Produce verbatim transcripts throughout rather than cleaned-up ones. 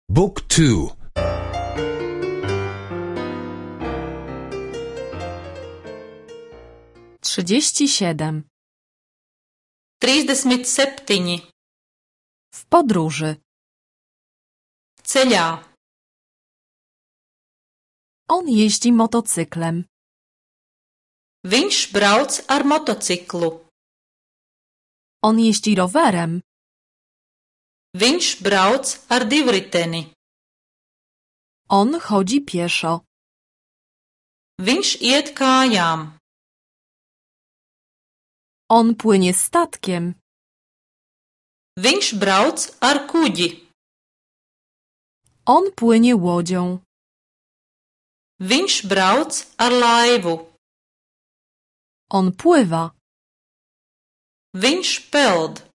Book two. Trzydzieści siedem. Trīsdesmit septiņi. W podróży. Ceļā. On jeździ motocyklem. Viņš brauc ar motocyklu. On jeździ rowerem. Viņš brauc ar divriteni. On chodzi pieszo. Viņš iet kājām. On płynie statkiem. Viņš brauc ar kuģi. On płynie łodzią. Viņš brauc ar laivu. On pływa. Viņš peld.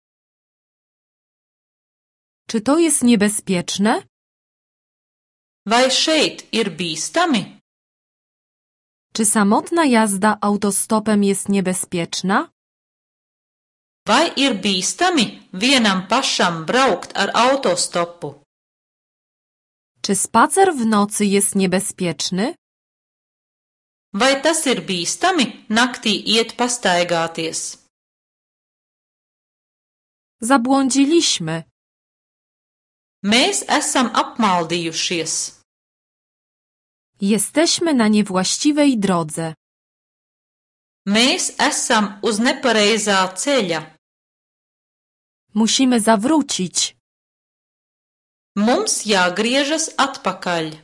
Czy to jest niebezpieczne? Vai šeit ir bīstami? Czy samotna jazda autostopem jest niebezpieczna? Vai ir bīstami vienam pašam braukt ar autostopu? Czy spacer w nocy jest niebezpieczny? Vai tas ir bīstami naktī iet pastaigāties? Zabłądziliśmy. Mēs esam apmaldījušies. Jesteśmy na niewłaściwej drodze. Mēs esam uz nepareizā ceļa. Musimy zawrócić. Mums jāgriežas atpakaļ.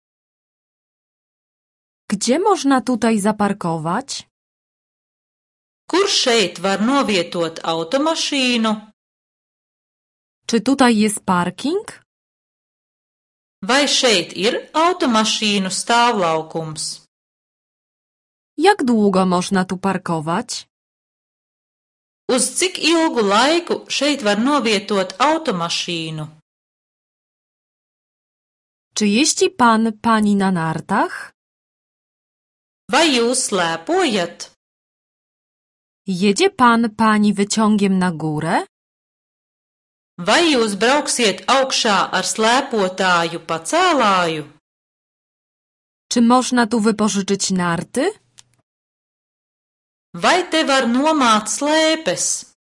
Gdzie można tutaj zaparkować? Kur šeit var novietot automašīnu? Czy tutaj jest parking? Vai šeit ir automašīnu stāvlaukums? Jak długo można tu parkować? Uz cik ilgu laiku šeit var novietot automašīnu? Czy jeździ pan, pani na nartach? Vai jūs slēpojat? Jedzie pan, pani wyciągiem na górę? Vai jūs brauksiet augšā ar slēpotāju pacēlāju? Czy można tu wypożyczyć narty? Vai te var nomāt slēpes?